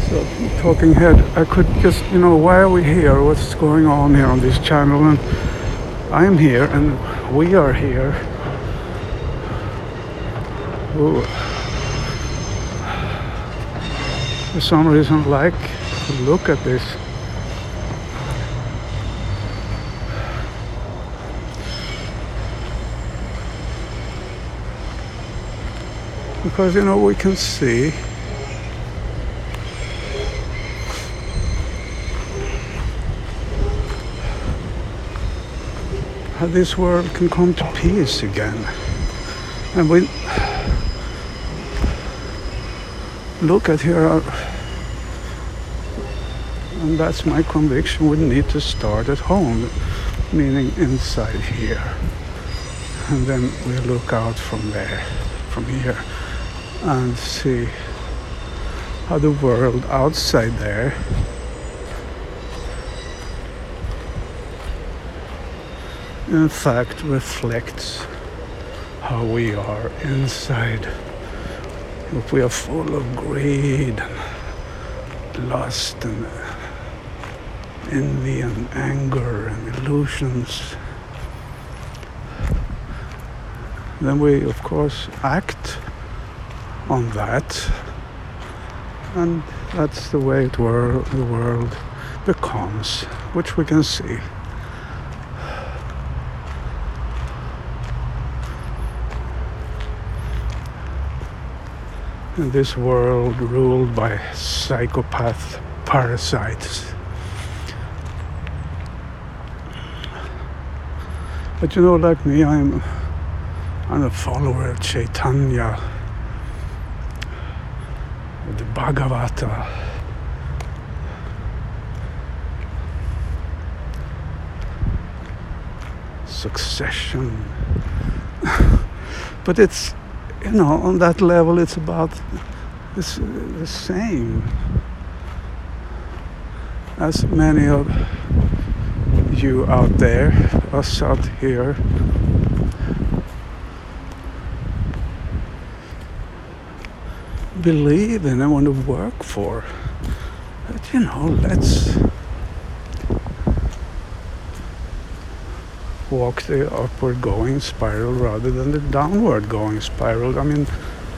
So, talking head, I could just, why are we here? What's going on here on this channel? And I'm here, and we are here. Ooh. For some reason, like to look at this. Because, we can see how this world can come to peace again. And we look at here, and that's my conviction, we need to start at home, meaning inside here. And then we look out from there, from here, and see how the world outside there in fact reflects how we are inside. If we are full of greed and lust and envy and anger and illusions, then we of course act on that, and that's the way the world becomes, which we can see. In this world ruled by psychopath parasites. But like me, I'm a follower of Chaitanya, of the Bhagavata. Succession. But it's, on that level, it's about the same as many of you out there, us out here. Believe in and want to work for. But let's walk the upward going spiral rather than the downward going spiral. I mean,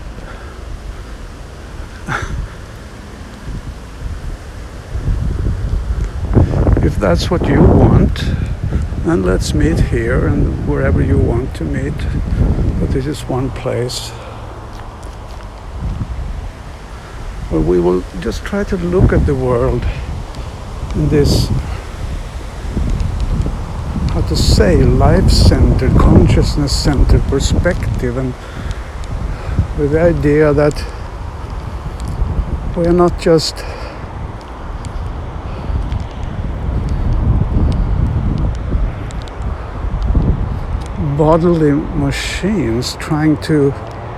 if that's what you want, then let's meet here and wherever you want to meet. But this is one place where we will just try to look at the world in this, how to say, life-centered, consciousness-centered perspective, and with the idea that we are not just bodily machines trying to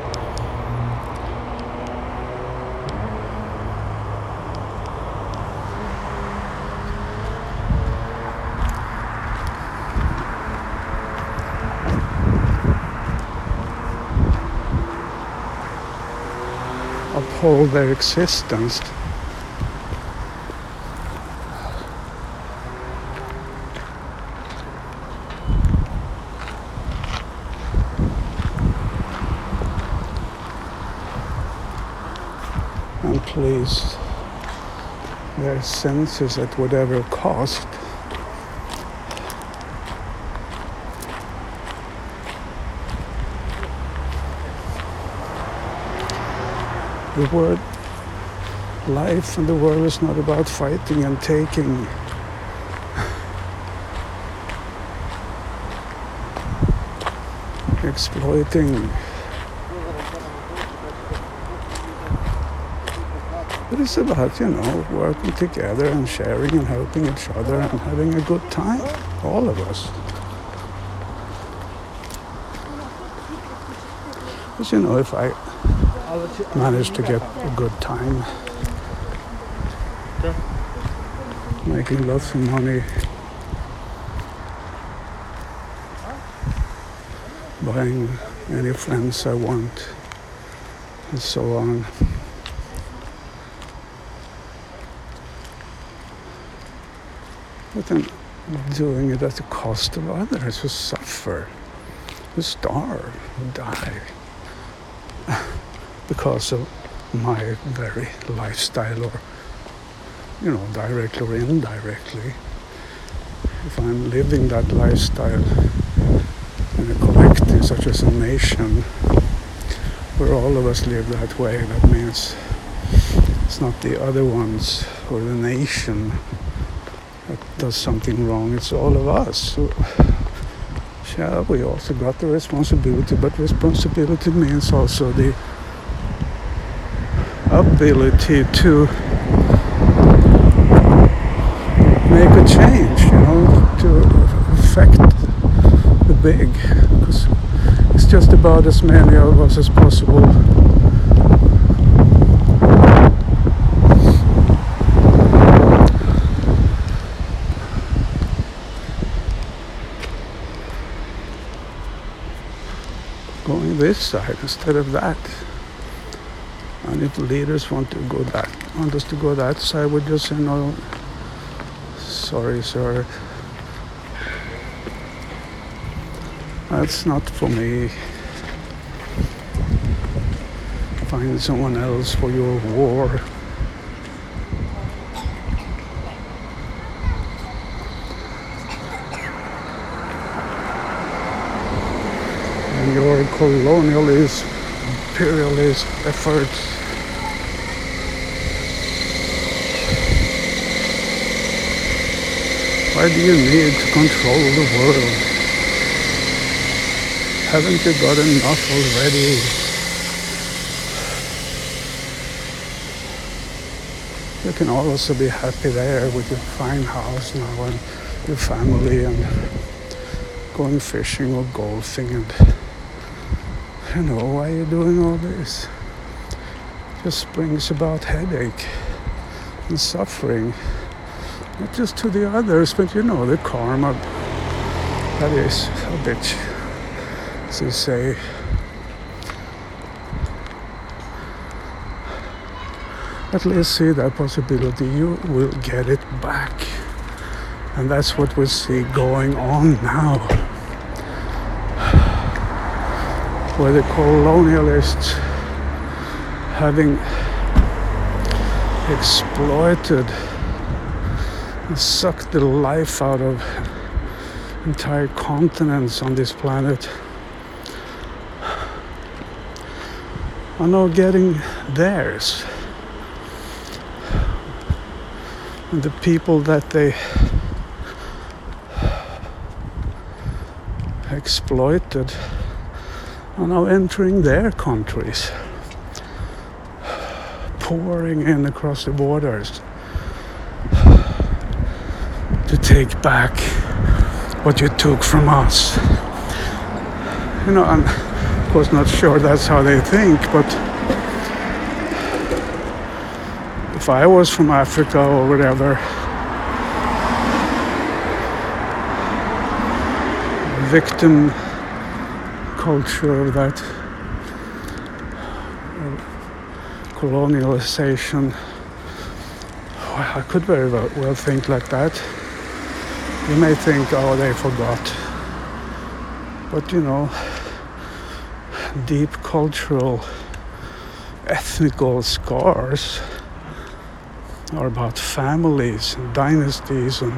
uphold their existence. And please their senses at whatever cost. The word life and the world is not about fighting and taking. Exploiting. But it's about, working together and sharing and helping each other and having a good time, all of us. But if I manage to get a good time, making lots of money, buying any friends I want, and so on. but then doing it at the cost of others who suffer, who starve, who die because of my very lifestyle, or directly or indirectly. If I'm living that lifestyle in a collective such as a nation where all of us live that way, that means it's not the other ones or the nation that does something wrong, it's all of us. So, yeah, we also got the responsibility, but responsibility means also the ability to make a change, to affect the big, because it's just about as many of us as possible going this side instead of that. And if leaders want us to go that side, we just say, no, sorry, sir, that's not for me. Find someone else for your war. And your colonialist, imperialist efforts. Why do you need to control the world? Haven't you got enough already? You can also be happy there with your fine house now and your family and going fishing or golfing, and why are you doing all this? Just brings about headache and suffering. Not just to the others, but the karma that is a bitch, as you say. At least see that possibility, you will get it back. And that's what we see going on now. Where the colonialists, having exploited and sucked the life out of entire continents on this planet, are now getting theirs. And the people that they exploited are now entering their countries, pouring in across the borders to take back what you took from us. I'm of course not sure that's how they think, but if I was from Africa or whatever, victim culture of that colonialization, well, I could very well think like that. You may think, oh, they forgot. But deep cultural, ethnical scars are about families and dynasties, and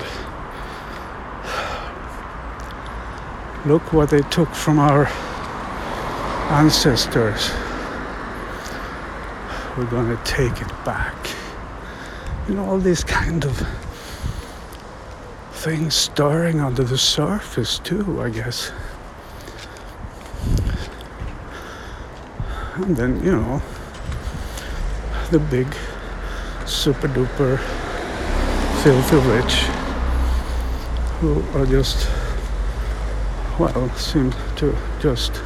look what they took from our ancestors. We're going to take it back. All these kind of things stirring under the surface too, I guess. And then, the big super duper filthy rich who are just, seem to just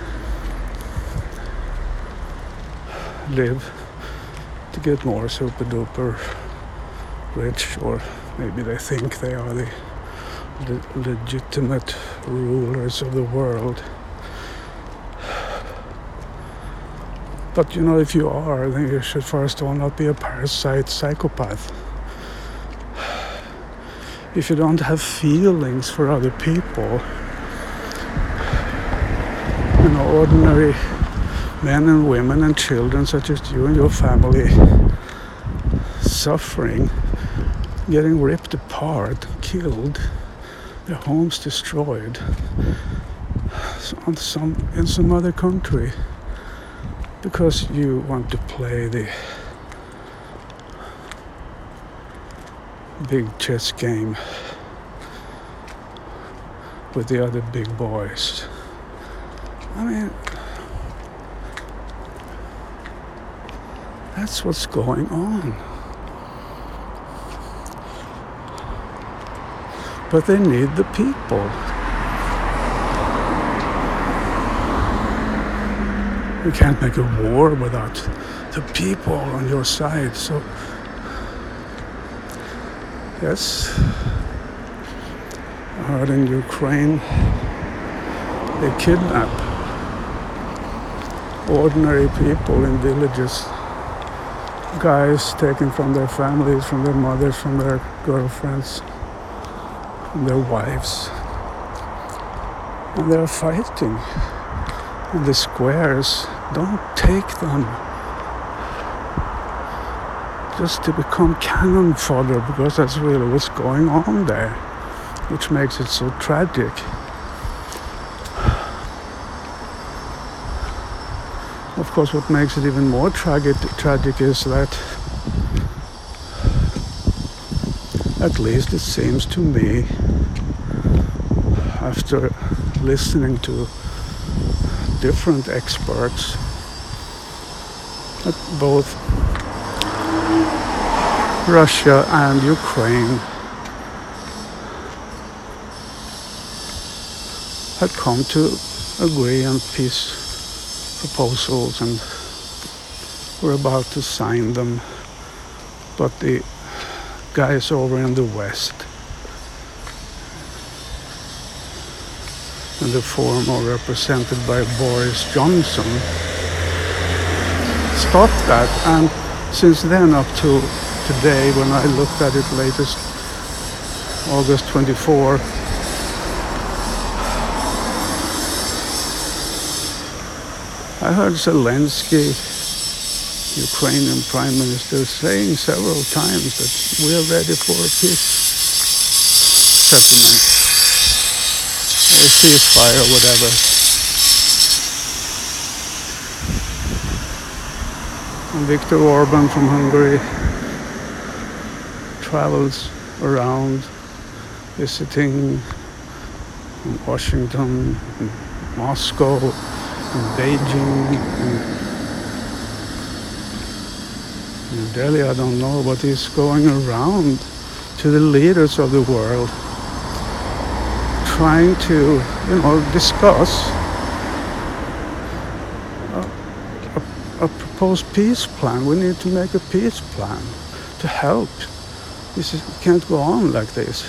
live to get more super duper rich, or maybe they think they are the legitimate rulers of the world. But if you are, then you should first of all not be a parasite psychopath. if you don't have feelings for other people, ordinary men and women and children such as you and your family suffering, getting ripped apart, killed, their homes destroyed in some other country because you want to play the big chess game with the other big boys. I mean, that's what's going on. But they need the people. You can't make a war without the people on your side. So, yes, I heard in Ukraine they kidnap ordinary people in villages, guys taken from their families, from their mothers, from their girlfriends, from their wives, and they're fighting in the squares. Don't take them just to become cannon fodder, because that's really what's going on there, which makes it so tragic. Of course, what makes it even more tragic is that, at least it seems to me, after listening to different experts, that both Russia and Ukraine had come to agree on peace proposals and we're about to sign them, but the guys over in the West, in the form of represented by Boris Johnson, stopped that. And since then up to today, when I looked at it latest, August 24, I heard Zelensky, Ukrainian Prime Minister, saying several times that we are ready for a peace settlement, a ceasefire or whatever. And Viktor Orban from Hungary travels around visiting in Washington, in Moscow, in Beijing, in Delhi, I don't know, but he's going around to the leaders of the world trying to, discuss a proposed peace plan. We need to make a peace plan to help. It can't go on like this.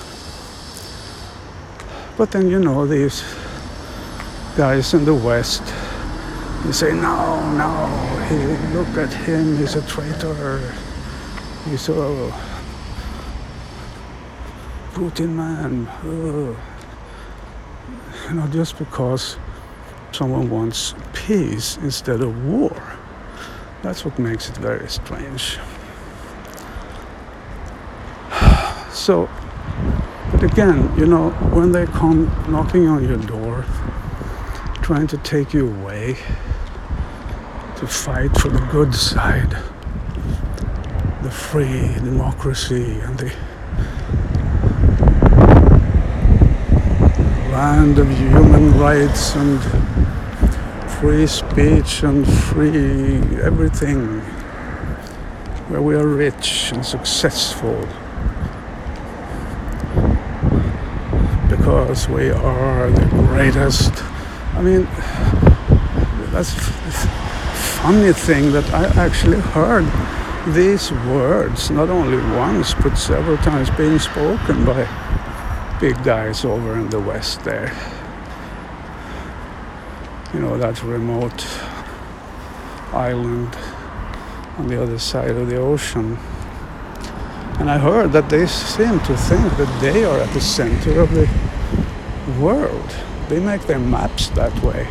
But then, these guys in the West, you say, no, look at him, he's a traitor, he's a Putin man. Just because someone wants peace instead of war. That's what makes it very strange. So, but again, when they come knocking on your door, trying to take you away, to fight for the good side, the free democracy and the land of human rights and free speech and free everything, where we are rich and successful because we are the greatest. I mean, that's the funny thing that I actually heard these words not only once but several times being spoken by big guys over in the West there. That remote island on the other side of the ocean. And I heard that they seem to think that they are at the center of the world. They make their maps that way.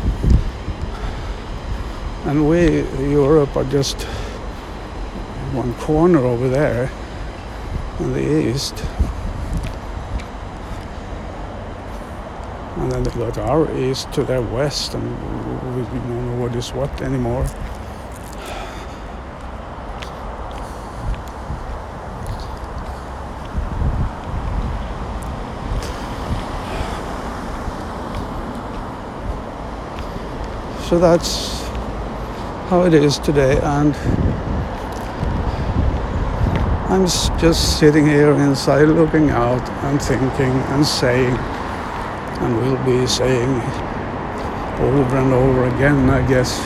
And we, Europe, are just one corner over there in the east. And then they got our east to their west, and we don't know what is what anymore. So that's how it is today, and I'm just sitting here inside looking out and thinking and saying, and will be saying over and over again, I guess,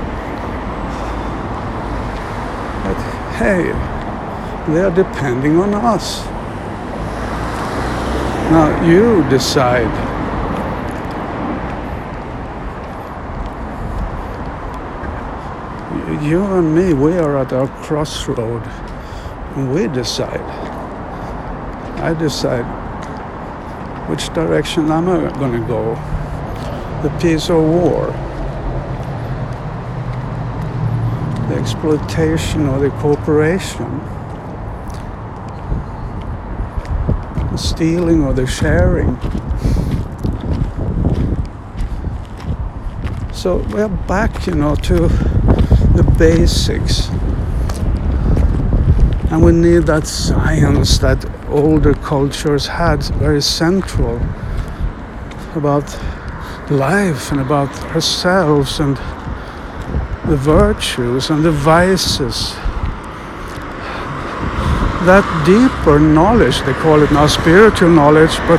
that hey, they are depending on us. Now you decide. You and me, we are at our crossroad, and we decide. I decide which direction am I going to go, the peace or war, the exploitation or the cooperation, the stealing or the sharing. So we're back, to the basics, and we need that science that older cultures had very central about life and about ourselves and the virtues and the vices. That deeper knowledge, they call it now spiritual knowledge, but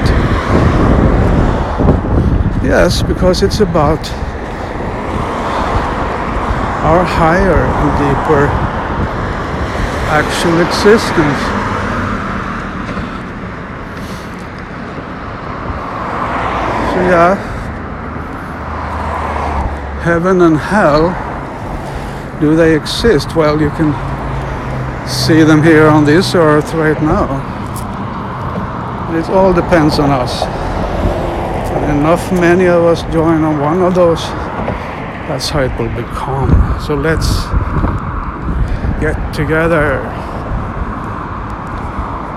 yes, because it's about our higher and deeper actual existence. So yeah, heaven and hell, do they exist? Well, you can see them here on this earth right now. And it all depends on us. And enough many of us join on one of those, that's how it will become. So let's get together.